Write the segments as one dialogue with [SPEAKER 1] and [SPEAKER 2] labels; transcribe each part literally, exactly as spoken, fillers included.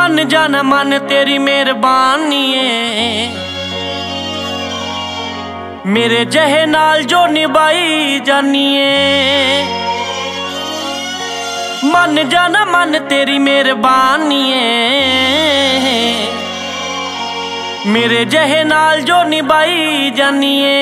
[SPEAKER 1] मन जाना मन तेरी मेहरबानी है, मेरे जहे नाल जो निभाई जानिए। मन जाना मन तेरी मेहरबानी है, मेरे जहे नाल जो निभाई जानिए।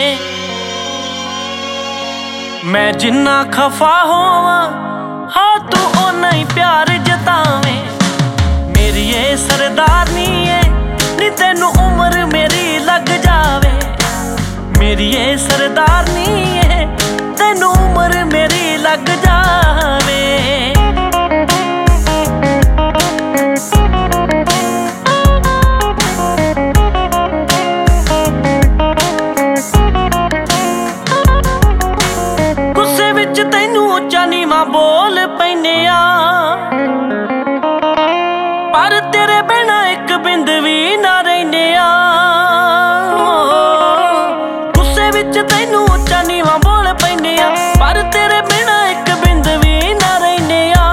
[SPEAKER 1] मैं जिन्ना खफा होवां हाँ तू ओना ही प्यार जतावे। मेरी ये सरदारनी है नी तेनू उम्र मेरी लग जावे। मेरी ये सरदारनी है तेनू उम्र मेरी लग जावे। गुस्से विच तैनू उच्चा नीवां बोल पैने आ, पर तेरे बिना एक बिंद भी ना रहने आ। गुस्से विच तैनू उच्चा नीवां बोल पैने आ, पर तेरे बिना एक बिंद भी ना रहने आ।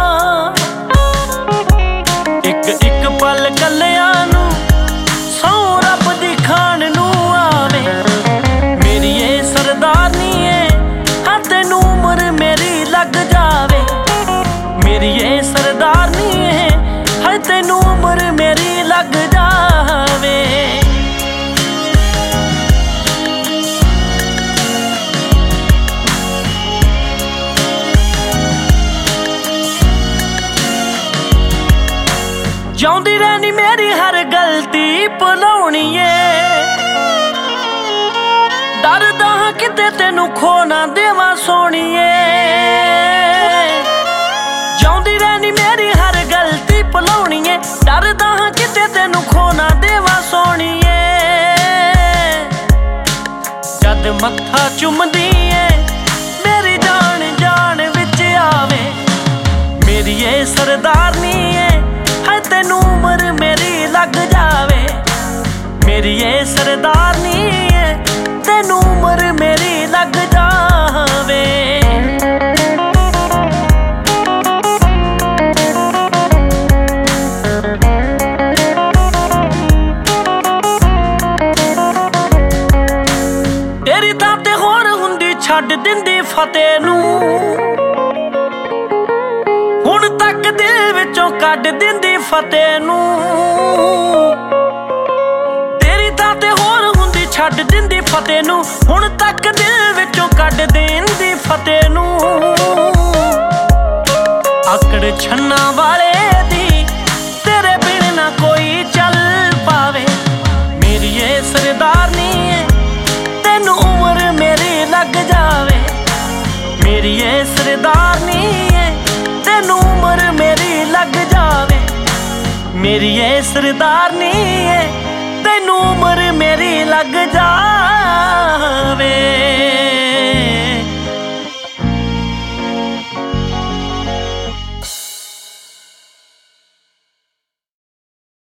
[SPEAKER 1] एक एक पल कलिया नू सौ रब दी खान नू आवे। मेरी ये सरदारनी है हाँ तेनू उम्र मेरी लग जावे। मेरी ये सरदारनी है हाँ तेनू उम्र मेरी लग जावे। जाउंदी रहनी मेरी हर गलती भुलाउणी है, डरदा हां किते तेनू खो ना देवां सोहणीए। जाउंदी रहनी मेरी हर गलती भुलाउणी है, डरदा हां किते तेनू खो ना देवां सोहणीए। जद मत्था चुमदी है मेरी जान जान विच आवे। मेरी ये सरदारनी है हाय तेनू उम्र मेरी लग जावे। मेरी ये सरदारनी है तेनू उम्र मेरी लग जावे। तेरी तां ते होर हुंदी छड्ड दिंदी फतेह नू, हुण तक दिल विचों कढ दिंदी फतेह नू। तेरी तां ते होर हुंदी छड्ड दिंदी फतेह नू, हुण तक दिल विचों कढ दिंदी फतेह नू। आकड़ छन्ना वाले दी तेरे बिन ना कोई चल पावे। मेरी ये सरदारनी है तेनू उम्र मेरी लग जावे। मेरी ये सरदारनी है तेनू उम्र मेरी लग जावे। मेरी ये सरदारनी है तेनू उम्र मेरी लग जावे।